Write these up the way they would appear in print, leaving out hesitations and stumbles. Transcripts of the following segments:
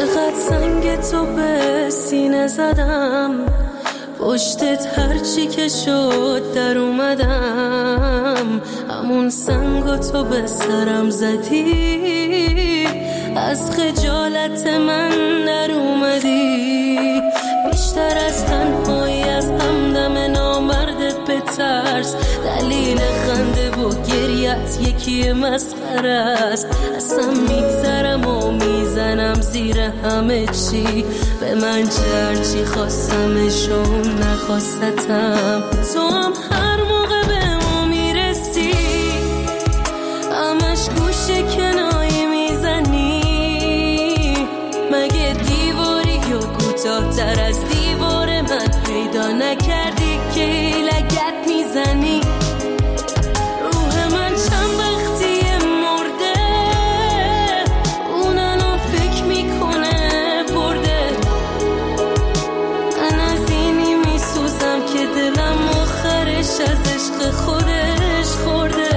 چقدر سنگ تو به سینه زدم، پشتت هرچی که شد در اومدم، همون سنگو تو به سرم زدی، از خجالت من در اومدی، بیشتر از تنهایی از همدم نامردت بترس، دلیل خنده و گریت یکی مسخره است، اصلا میگذرم و میزنم زیر همه چی، به من چرچی خواستمشون نخواستم، تو هم هر موقع به ما میرسی همش گوشه کنایی میزنی، مگه دیواری یا کوتاه‌تر از دیوار من پیدا نکردی که لگد میزنی، روح من چند وقتی مرده، اون الان فکر میکنه برده، من از اینی میسوزم که دلم آخرش از عشق خودش خورده.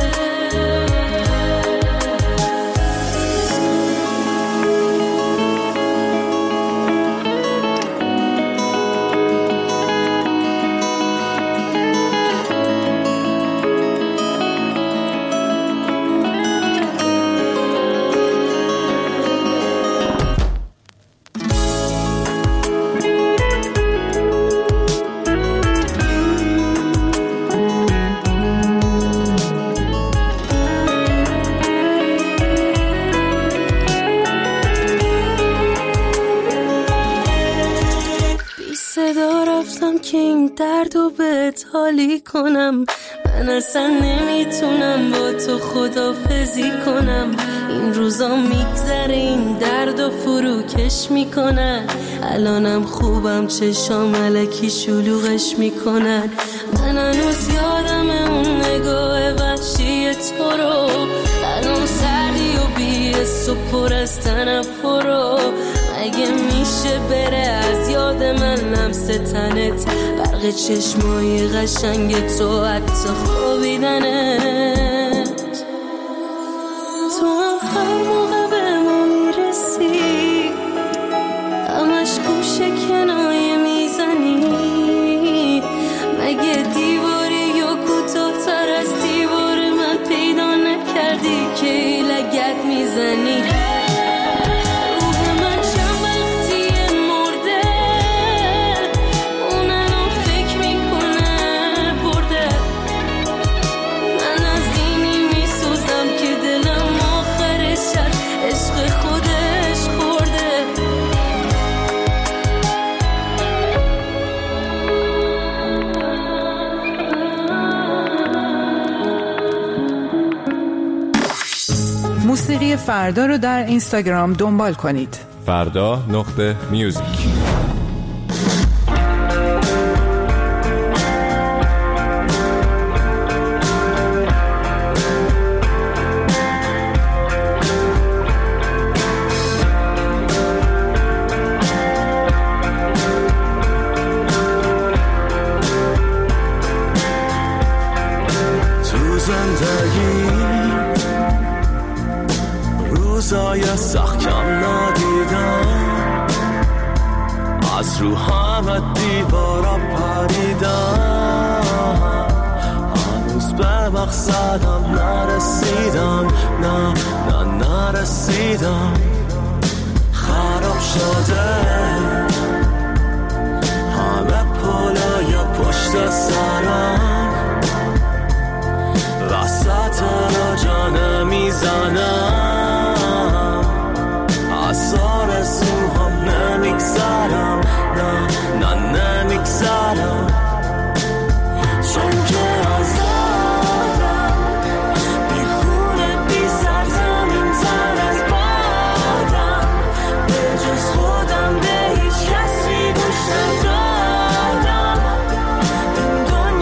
که این دردو بهت حالی کنم، من اصلا نمیتونم با تو خدافزی کنم، این روزا میگذره این دردو فروکش میکنن، الانم خوبم چشام الکی شلوغش میکنن، من هنوز یادم اون نگاه وحشی تو رو، الان سردی و بی‌حس و پر از تنفر، مگه میشه بره از یاد من لمس تنت، برق چشمای قشنگ تو حتی خوابیدنت، تو هم هر موقع به ما میرسی همش گوشه کنایه میزنی، مگه دیواری یا کوتاه‌تر از دیوار من پیدا نکردی که لگد میزنی، موسیقی فردا رو در اینستاگرام دنبال کنید. فردا.music. روزای سخت کم ندیدم، از رو همه دیوارا پریدم، هنوز به مقصدم نرسیدم، نه نرسیدم، خراب شده همه پلای پشت سرم، وسط را جانه میزنم، از آرزوهام نمیگذرم، نه نمیگذرم، چون که آزادم، بیخونه بی سرزمین تر از بادم، به جز خودم به هیچ کسی گوش ندادم، این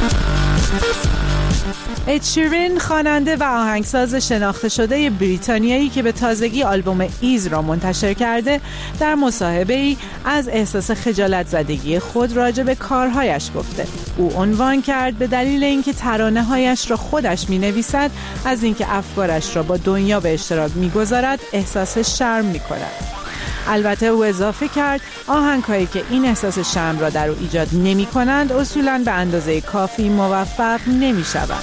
اد شیرین خواننده و آهنگساز شناخته شده بریتانیایی که به تازگی آلبوم ایز را منتشر کرده، در مصاحبه‌ای از احساس خجالت زدگی خود راجع به کارهایش گفته. او عنوان کرد به دلیل اینکه ترانه‌هایش را خودش می‌نویسد، از اینکه افکارش را با دنیا به اشتراک می‌گذارد احساس شرم می‌کند. البته او اضافه کرد آهنگ‌هایی که این احساس شرم را در او ایجاد نمی‌کنند اصولاً به اندازه کافی موفق نمی‌شوند.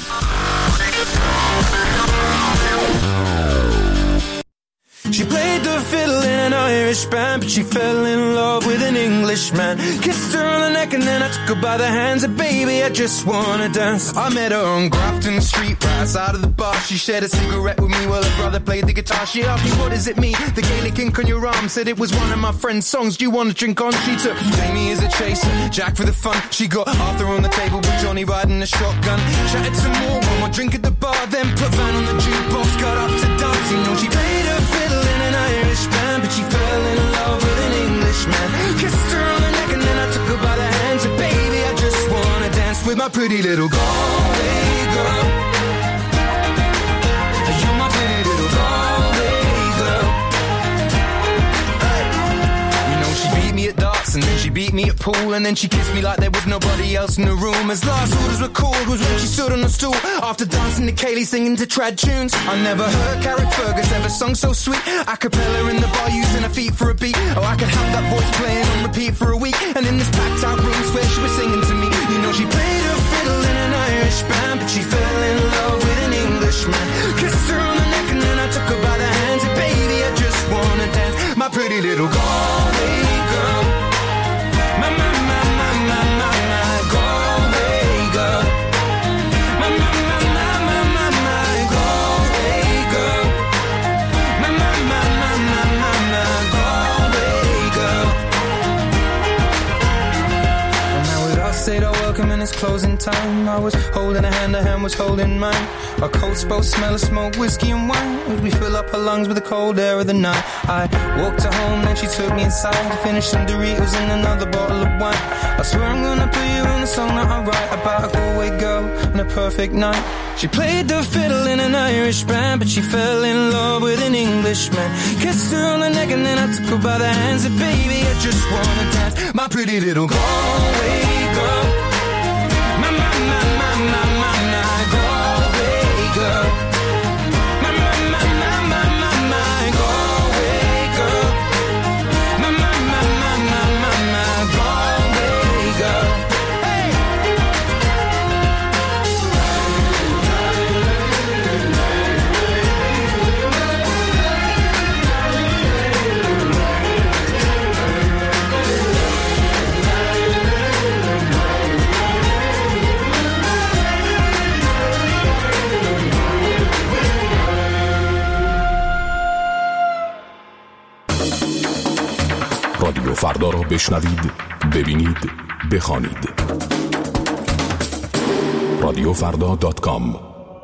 She played the fiddle in an Irish band, but she fell in love with an Englishman. Kissed her on the neck and then I took her by the hands. And baby, I just wanna dance. I met her on Grafton Street, right outside of the bar. She shared a cigarette with me while her brother played the guitar. She asked me, what does it mean? The Gaelic ink on your arm said it was one of my friend's songs. Do you wanna drink on? She took Jamie as a chaser, Jack for the fun. She got Arthur on the table with Johnny riding a shotgun. Chatted some more, one more drink at the bar, then put Van on the jukebox, got up to dance. You know she played her fiddle in an Irish band, but she fell in love with an Englishman. Kissed her on the neck and then I took her by the hands. And baby, I just wanna dance with my pretty little Galway girl. You're my pretty little Galway girl. Hey. You know she beat me at darts and then she beat me at pool, and then she kissed me like there was nobody else in the room. As last orders were called was when she stood on the stool after dancing to Kaylee singing to trad tunes. I never heard Carrick Fergus ever sung so sweet. A cappella in the bar using her feet for a beat. Oh, I could have that voice playing on repeat for a week. And in this packed out room swear she was singing to me. You know she played her fiddle in an Irish band, but she fell in love with an Englishman. Kissed her on the neck and then I took her by the hands. And baby, I just wanna dance, my pretty little Galway girl. My Galway girl. My Galway girl. My Galway girl. And now we'd all say our welcome and it's closing time. I was holding a hand was holding mine. Our coats both smell of smoke, whiskey and wine, as we fill up her lungs with the cold air of the night. I walked her home, then she took me inside to finish some Doritos and another bottle of wine. I swear I'm gonna put you in a song that I write about a Galway girl and a perfect night. She played the fiddle in an Irish band, but she fell in love with an Englishman. Kissed her on the neck and then I took her by the hands. And baby, I just wanna dance, my pretty little Galway girl. My Galway girl. My Galway girl. My Galway girl. Hey. رادیو فردا را بشنوید، ببینید، بخوانید. رادیوفردا.com.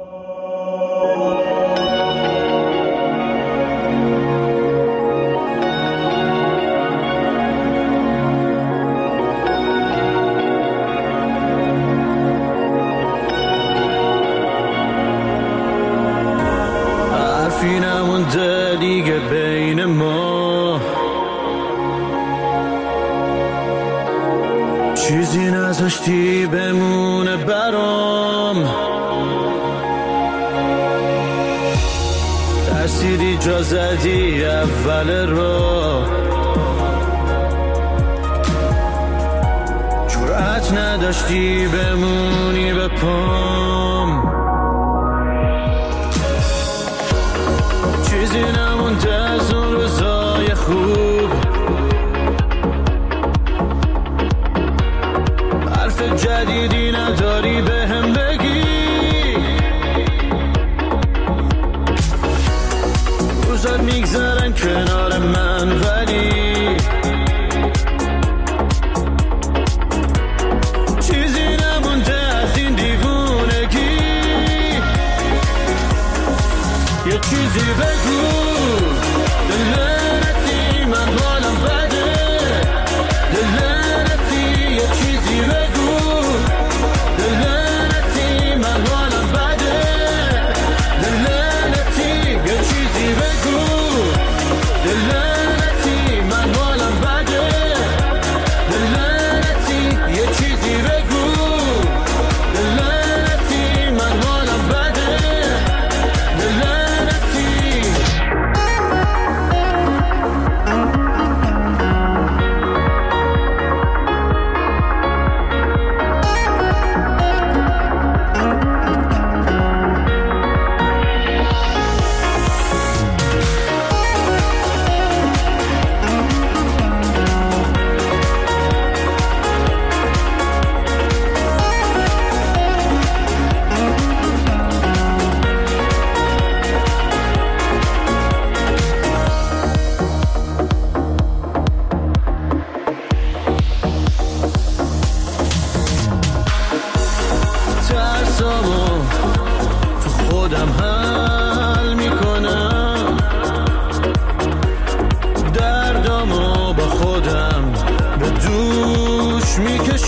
حرفی نمونده دیگه بین ما، چیزی نذاشتی بمونه برام، ترسیدی جا زدی اول راه، جرأت نداشتی بمونی به پام، چیزی نمونده از اون روزای خوب، حرف جدیدی نداری بهم بگی، روزات میگذرن کنار من ولی چیزی نمونده از این دیوونگی، یه چیزی بگو دلنتی من حالم بده، دلنتی یه چیزی بگو دلنتی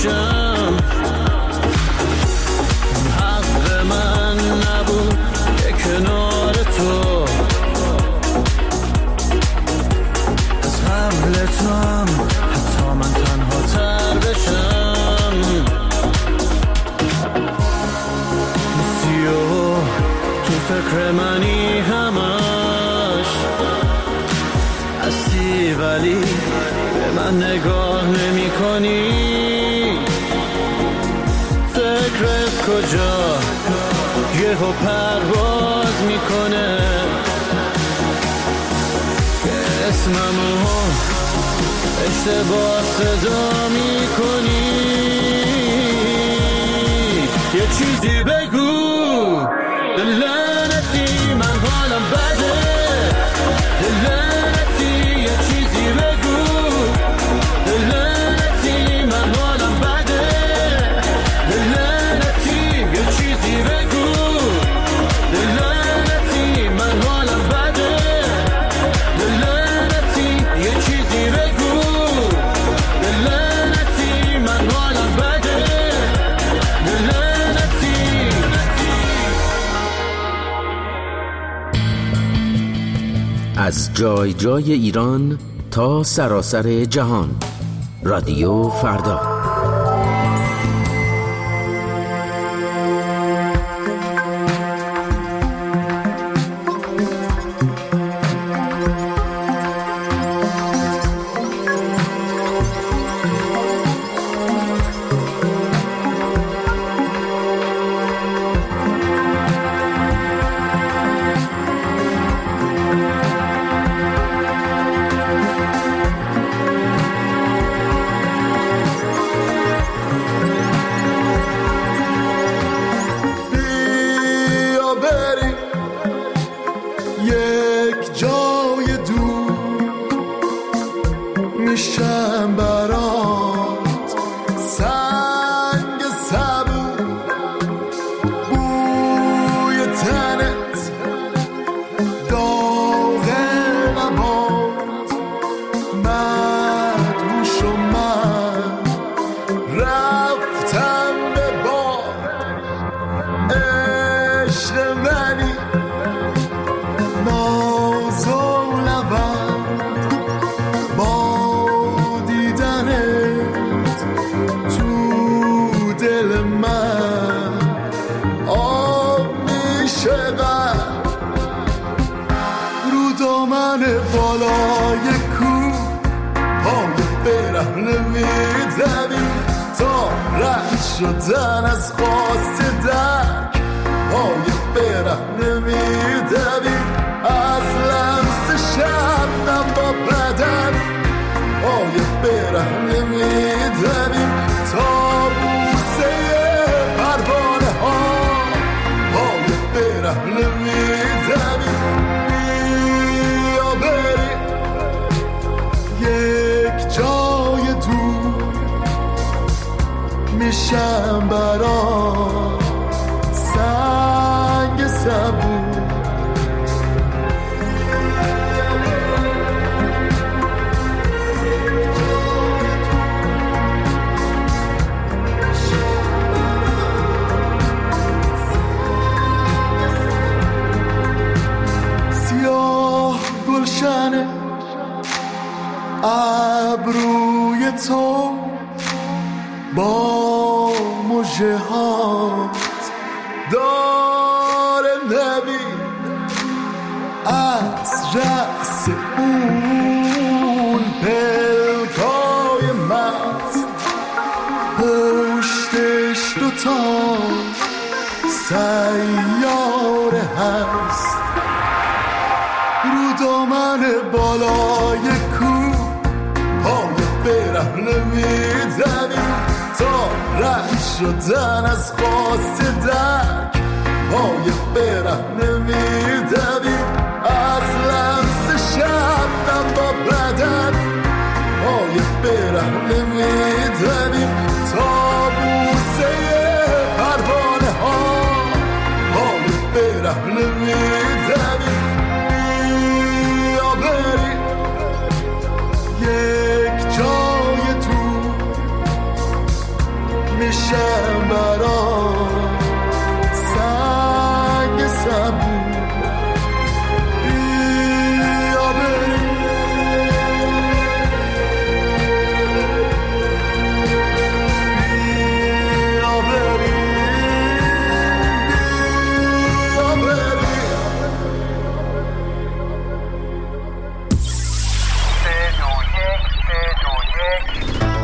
بشم. حق من نبود که کنار تو از حمل تو هم حتی من تنها تر بشم. نیستی تو فکر منی همش هستی ولی به من نگاه نمی کنی. فکرت کجا یهو پرواز میکنه که اسممو اشتباه صدا میکنی. یه چیزی بگو لعنتی من حالم بده. لعنتی یه چیزی بگو. لعنتی من حالم بده. لعنتی یه چیزی بگو. لعنتی من حالم بده. لعنتی یه چیزی بگو. لعنتی من حالم بده. از جای جای ایران تا سراسر جهان، رادیو فردا. شدن از خواست درک پای برهنه میدویم. از لمس شبنم با بدن پای برهنه میدویم. تا بوسه پروانه ها پای برهنه میدویم. بیا بریم یک جای دور میشم برا سنگ صبور. سیاه گلشن ابروی تو با مژه هات داره نوید از رقص اون پلکای مست. پشتش دوتا سیاره هست رو دامن بالای کو پای برهنه میدویم. تا رد شدن از خواست درک پای برهنه میدویم. از لمس شبنم با بدن پای برهنه میدویم. تا بوسه پروانه ها پای برهنه میدویم. بیا بریم یک جای تو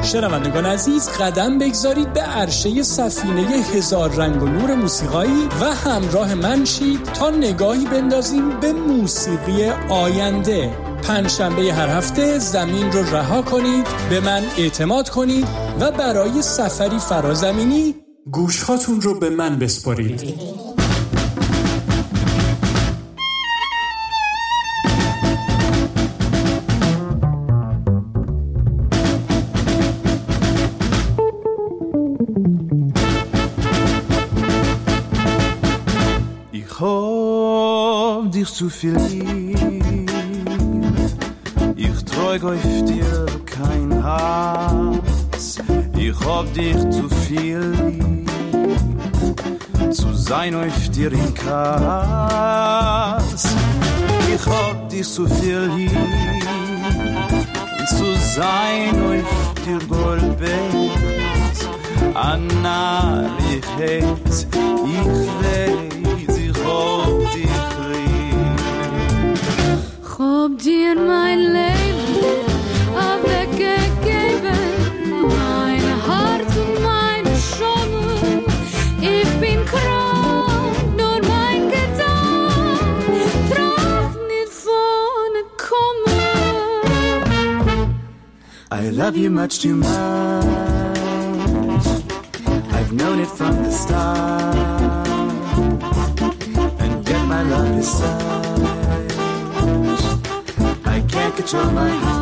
شنوندگان عزیز، قدم بگذارید به عرشه سفینه هزار رنگ و نور موسیقایی و همراه من شید تا نگاهی بندازیم به موسیقی آینده. پنجشنبه هر هفته زمین رو رها کنید، به من اعتماد کنید و برای سفری فرازمینی گوشهاتون رو به من بسپارید. Dich zu viel lieb, ich trug auf dir kein Hass, ich hab dich zu viel lieb, zu sein auf dir in Kass, ich hab dich zu viel lieb, zu sein auf dir Goldbett, Anna, ich hätt, ich weiß, ich hab dich Hab dir mein Leben weggegeben, mein Herz und meine Schöne. Ich bin krank, nur mein Gedanke traf nicht vorne kommen. I love you much too much, I've known it from the start, and yet my love is such I can't control my heart.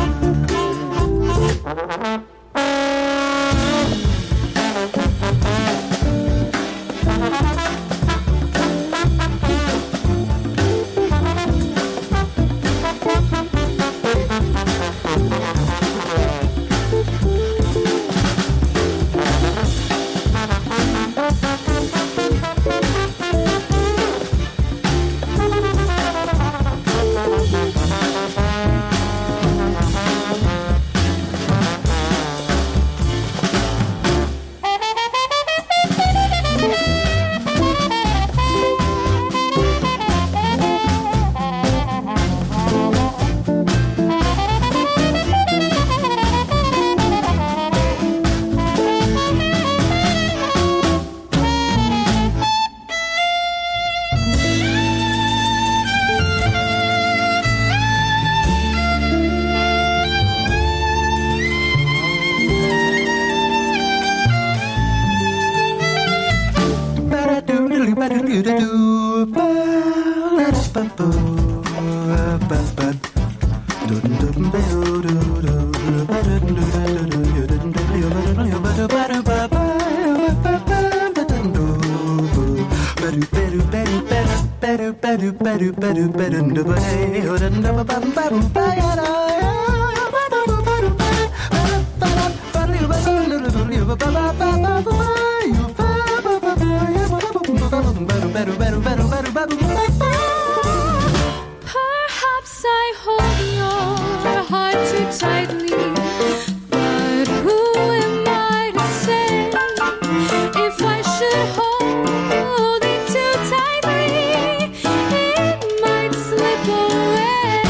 Perhaps I hold your heart too tightly, but who am I to say if I should hold it too tightly, it might slip away.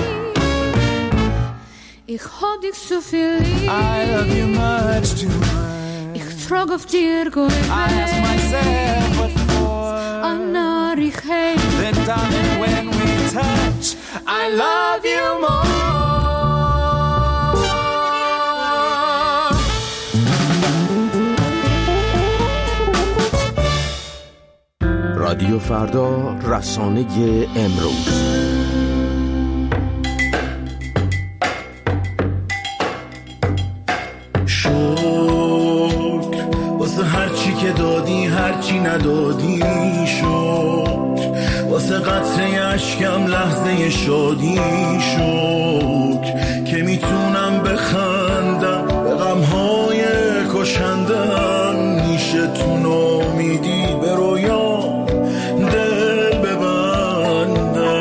Ich hab dich so viel lieb. I love you much too much. Ich trag auf dir Gold. I ask myself what for. Anna, ich hate. Then darling, when we touch, I love you more. رادیو فردا، رسانه امروز. واسه هرچی که دادی هرچی ندادی شد، واسه قطره اشکم لحظه شادی شد که میتونم بخندم به غمهای کشندم، میشه تو نامیدی به رویام دل ببندم.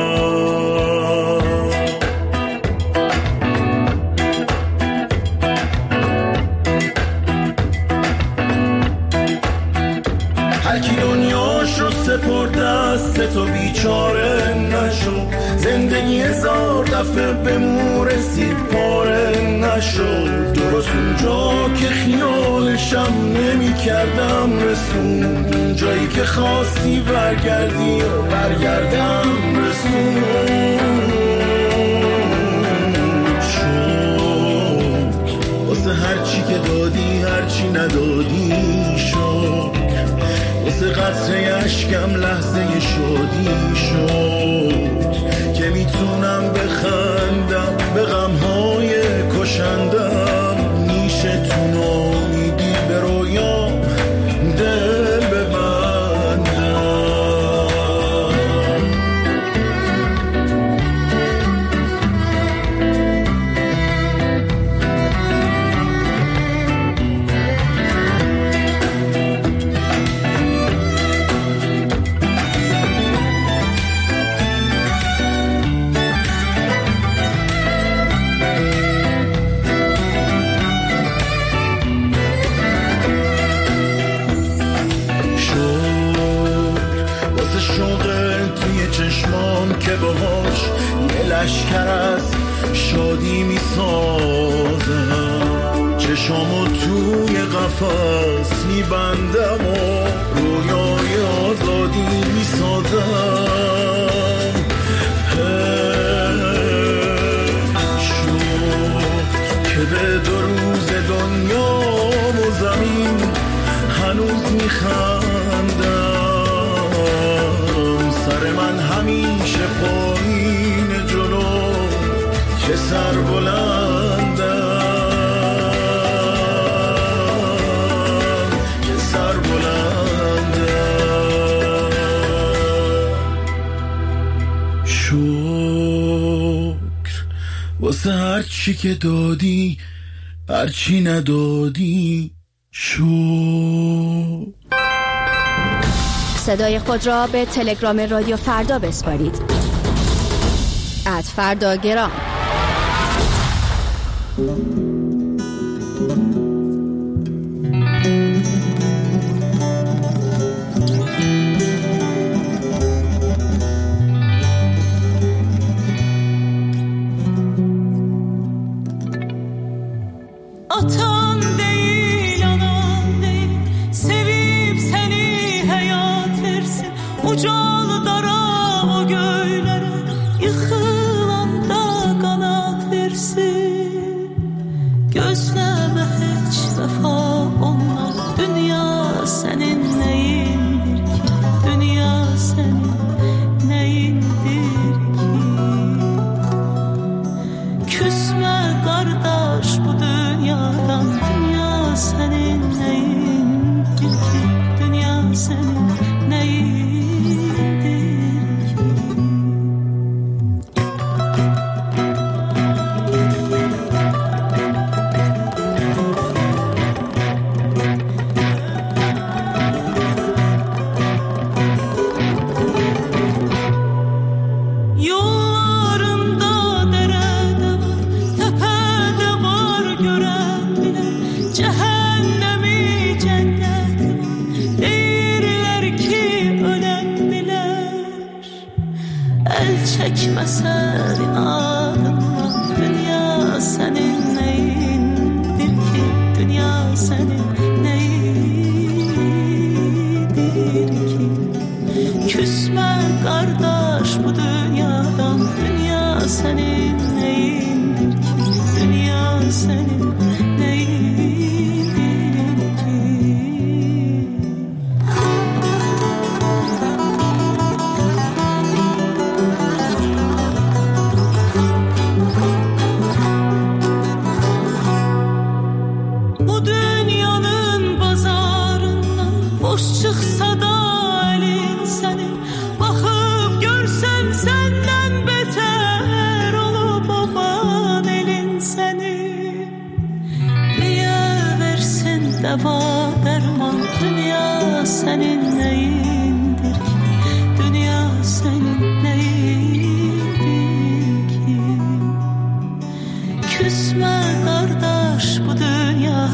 هرکی دنیاشو سپر دست تو بیچاره نشو، زندگی هزار دفعه به مو رسید پاره نشو. درست اونجا که خیالشم نمی کردم رسون، اونجایی که خواستی برگردی و برگردم رسون. واسه هرچی که دادی هرچی ندادی شد، واسه قطره اشکم لحظه شادی شد که میتونم بخندم به غمهای کشندم. نیشه تو نامیدی به رویام دل ببندم. که باهاش یه لشکر از شادی می سازم، چشامو توی قفس می بندم و رویای آزادی می سازم. شد که به 2 روز دنیا و زمین هنوز می خندم. سر من همیشه پایین جلو که سر بلندم، که سر بلندم. شکر واسه هرچی که دادی هرچی ندادی شکر. صدای خود را به تلگرام رادیو فردا بسپارید. @فرداگرام.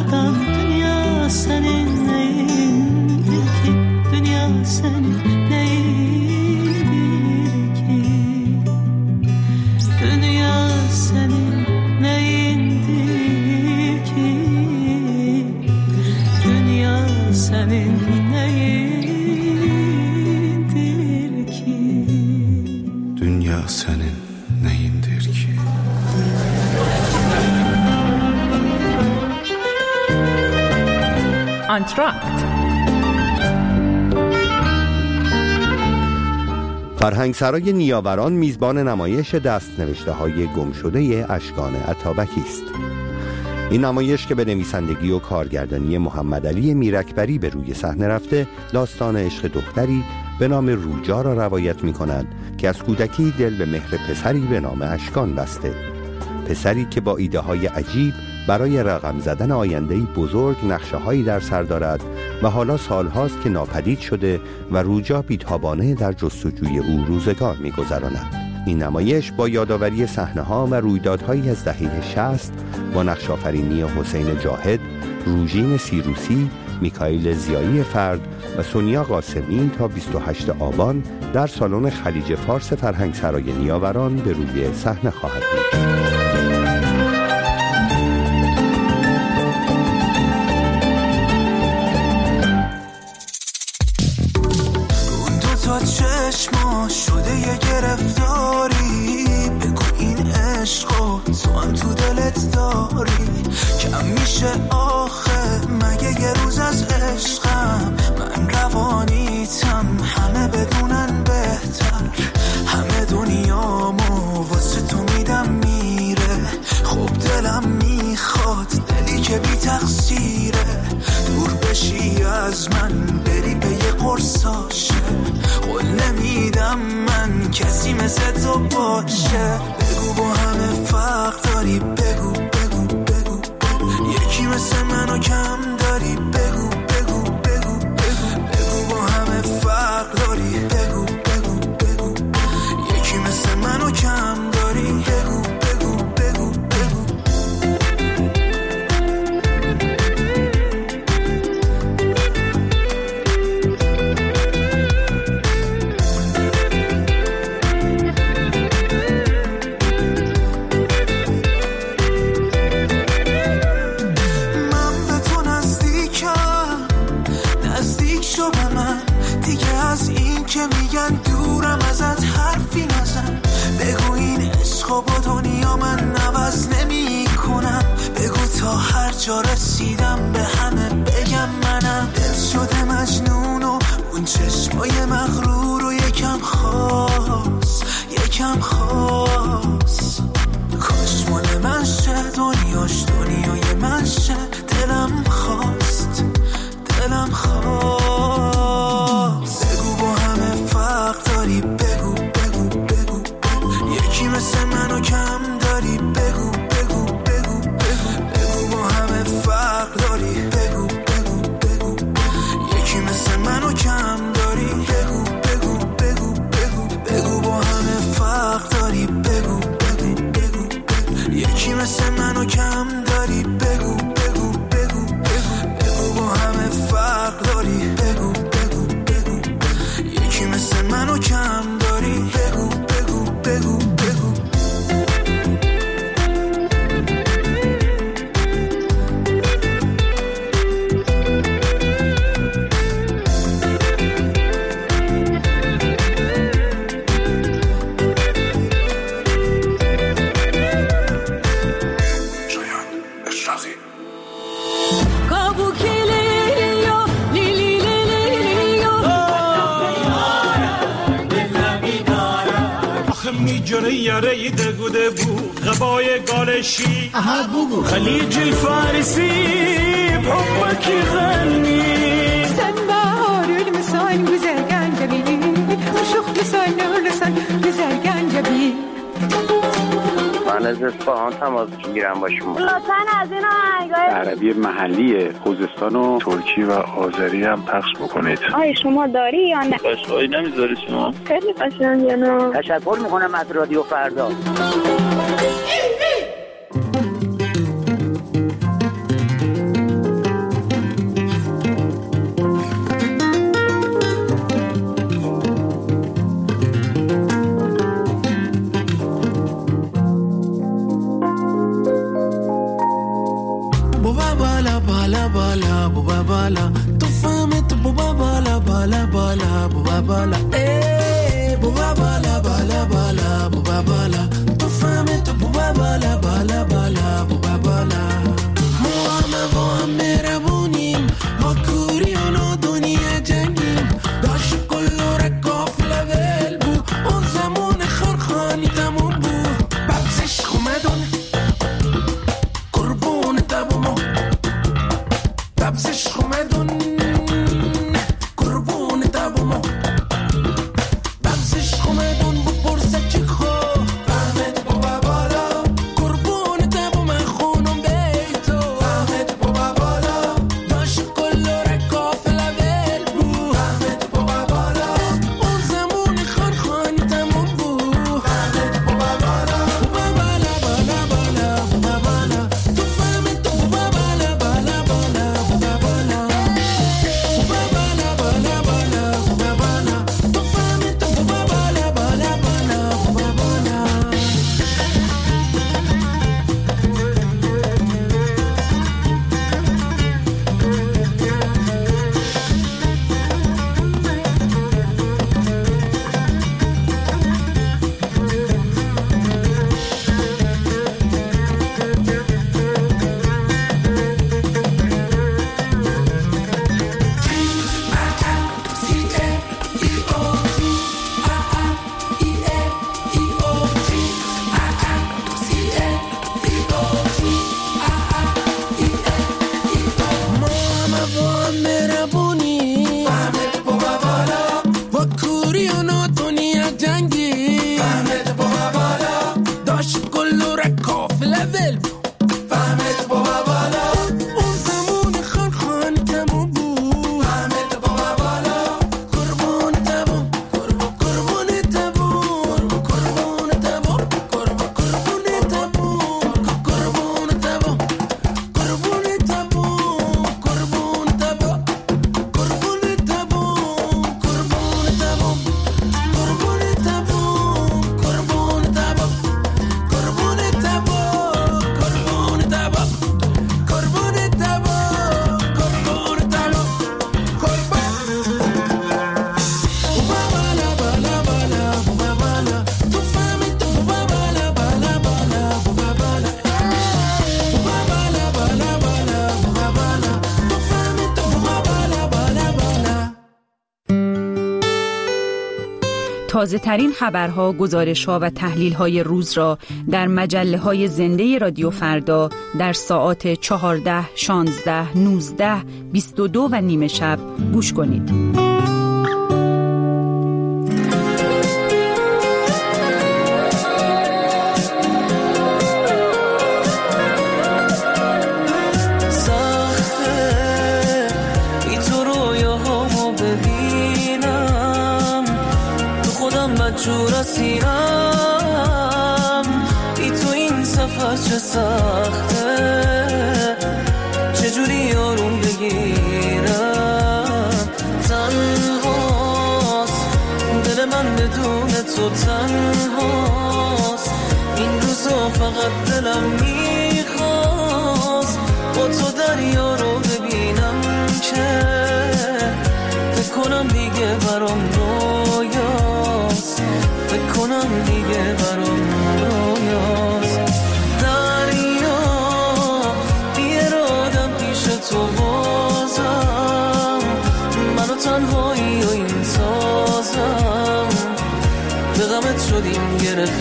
Dünya senin neyindir ki? Dünya senin neyindir? senin neyindir ki? آنتراکت. فرهنگسرای نیاوران میزبان نمایش دست‌نوشته‌های گمشده اشکان اتابکی است. این نمایش که به نویسندگی و کارگردانی محمدعلی میراکبری به روی صحنه رفته، داستان عشق دختری به نام روجا را روایت می‌کند که از کودکی دل به مهر پسری به نام اشکان بسته. پسری که با ایده‌های عجیب برای رقم زدن آینده‌ای بزرگ نقشه‌هایی در سر دارد و حالا سال‌هاست که ناپدید شده و روجا بی‌تابانه در جستجوی او روزگار می‌گذراند. این نمایش با یادآوری صحنه‌ها و رویدادهایی از دهه 60 با نقش‌آفرینی حسین جاهد، روژین سیروسی، میکائیل ضیایی فرد و سونیا قاسمی تا 28 آبان در سالن خلیج فارس فرهنگسرای نیاوران به روی صحنه خواهد بود. چشما شده یه گرفتاری، بگو این عشقو تو هم تو دلت داری. کم میشه آخه مگه یه روز از عشقم، من روانیتم همه بدونن بهتر. همه دنیامو واسه تو میدم میره، خب دلم میخواد دلی که بی تقصیره. دور بشی از من بری به یه قرصاشه، قول نمیدم من کسی مثل تو باشه. بگو با همه فرق داری، بگو بگو بگو بگو یکی مثل منو کم داری، بگو بگو بگو بگو بگو با همه فرق داری، بگو بگو بگو یکی مثل منو کم داری، بگو بگو بگو بگو. میگن دورم ازت حرفی نزن، بگو این عشقو با دنیا من عوض نمی کنم. بگو تا هر جا رسیدم به همه بگم منم. دل شده مجنون و اون چشمای مغرور و یکم خاص یکم خاص. کاش مال من شه دنیاش دنیای من شه. دلم خواست دلم خواست. بگو با همه فرق داری، بگو بگو بگو بگو یکی مثل منو کم داری، بگو بگو بگو بگو بگو با همه فرق داری، بگو بگو بگو یکی مثل منو کم داری، بگو بگو بگو بگو بگو با همه فرق داری، بگو بگو بگو بگو یکی مثل منو کم داری، بگو بگو بگو بگو بگو با همه فرق داری، بگو بگو بگو یکی مثل منو کم داری، بگو بگو بگو بگو. میجره یاره دگوده بو غبای گالشی خلیج الفارسی بحبك يغني سنبار المسان وزرقان جبيني وشوخ لسان ولسان وزرقان جبيني. من از اصفهان تماس میگیرم با شما. لطفاً از این آهنگای عربی محلی خوزستان و ترکی و آذری هم پخش بکنید. آیا شما داری یا نه؟ قشنگی نمیذاری شما؟ خیلی قشنگه. نه تشکر میکنم از رادیو فردا. تو فهمت بوبا بالا بالا بالا بوبا بالا ای بوبا بالا بالا بالا بوبا تازه ترین خبرها، گزارش‌ها و تحلیل‌های روز را در مجله‌های زنده رادیو فردا در ساعات 14، 16، 19، 22 و نیمه شب گوش کنید. جور اسیرم ای تو این سفر چه سخته چجوری آروم بگیرم تنهاست دل من بدون تو تنهاست این روزا فقط دلم میخواست با تو دریا رو ببینم که فکر کنم دیگه برام رویاست فکر کنم دیگه برام رویاست دریا بیارادم پیش تو بازم منو تنهایی و این سازم به غمت شدیم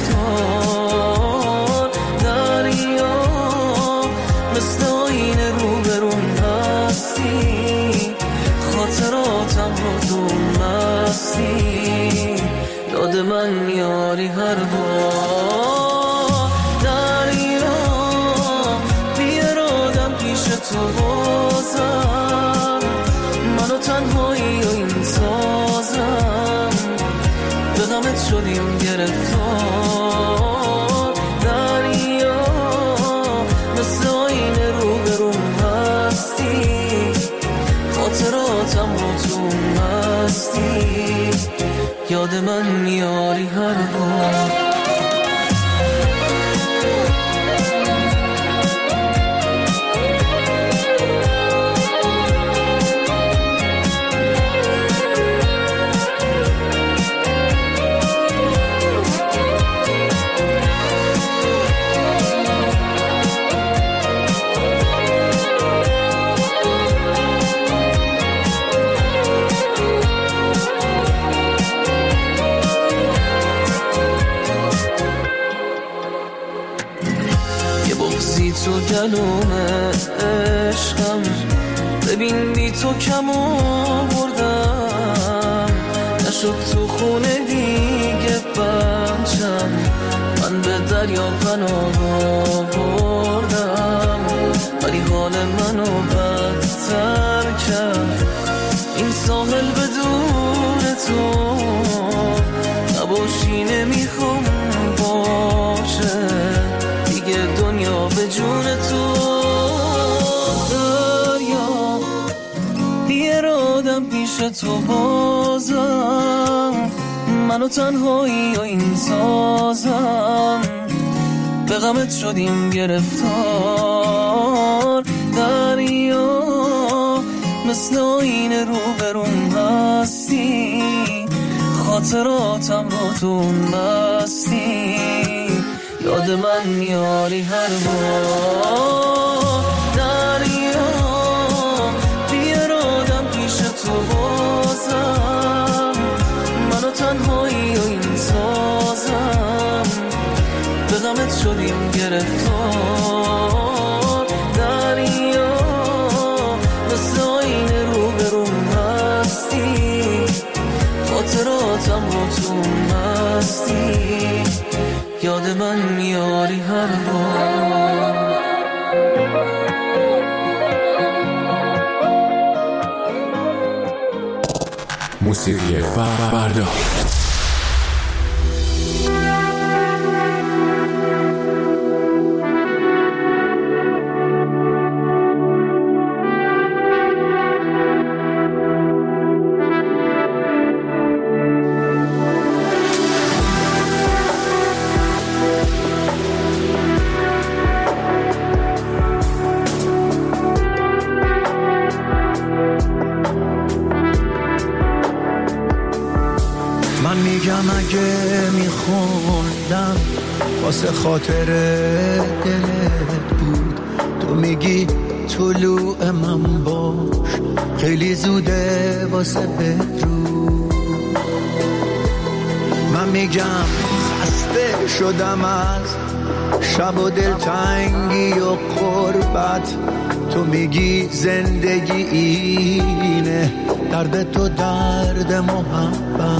گرفتار دریا مثل آینه روبرون هستی خاطراتم رو تو مستی یاد من میاری هر بار دریا بیارادم پیش تو بازم منو تنهایی و این سازم به غمت شدیم گرفتار دریا مثل آینه روبرون هستی خاطراتم رو تو مستی یاد من میاری هر بار تو گلوم عشقم ببین بی تو کم آوردم نشد تو خونه دیگه بچم من به دریا پناه آوردم ولی حال منو بدتر کرد این ساحل بدون تو نباشی نمیخوام باشه دیگه دنیا به جون تو دریا بیارادم پیش تو بازم منو تنهایی و این سازم به غمت شدیم گرفتار دریا مثل آینه روبرون هستی خاطراتم رو تو مستی یاد من میاری هر بار دریا بیارادم پیش تو بازم منو تنهایی و این سازم به غمت شدیم گرفتار دریا مثل آینه روبرون هستی خاطراتم رو تو مستی یاد من میاری هر بار موسیقی فردا اگه میخوندم واسه خاطر دلت بود تو میگی طلوع من باش خیلی زوده واسه بدرود میگم خسته شدم از شب و دلتنگی و غربت، تو میگی زندگی اینه، درد تو درد محبت.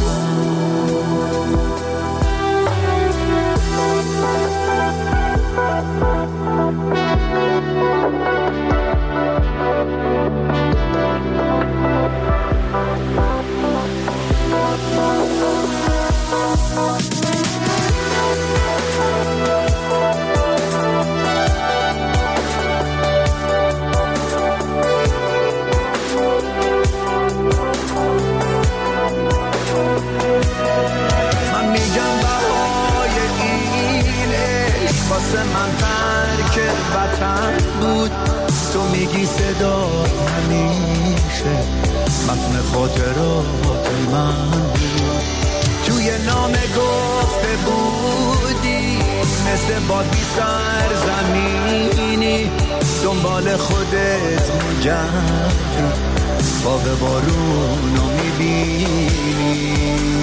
واسه من ترک وطن بود، تو میگی صدا همیشه متن خاطرات من بود. توی نامه گفته بودی مثل باد بی سرزمینی، دنبال خودت میگردی، باغ بارونو میبینی.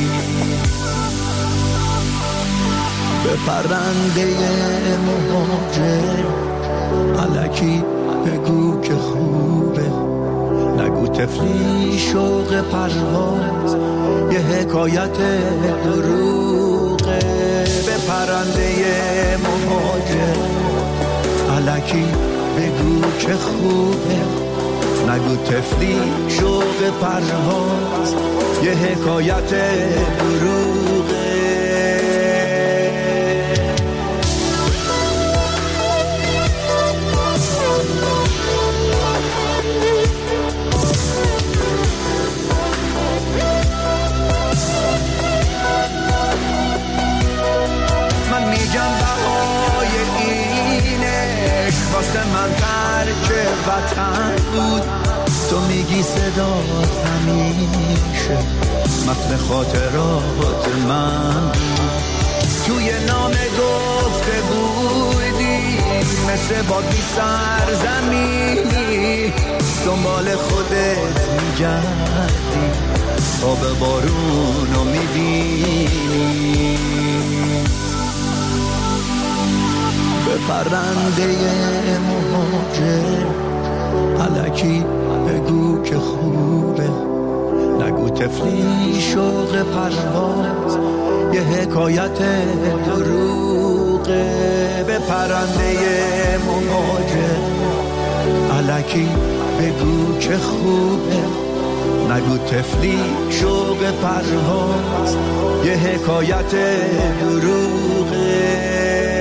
به پرنده مهاجر الکی بگو که خوبه، نگو تفلی شوق پرواز یه حکایت دروغه. به پرنده مهاجر الکی بگو که خوبه، نگو تفلی شوق پرواز یه حکایت دروغه. واسه من ترک وطن بود، تو میگی صدا همیشه متن خاطرات من بود. توی نامه گفته بودی مثل باد بی سرزمینی، دنبال خودت میگردی، آب بارونو میبینی. به پرنده مهاجر الکی بگو که خوبه، نگو تفلی شوق پرواز یه حکایت دروغه. به پرنده مهاجر الکی بگو که خوبه، نگو تفلی شوق پرواز یه حکایت دروغه.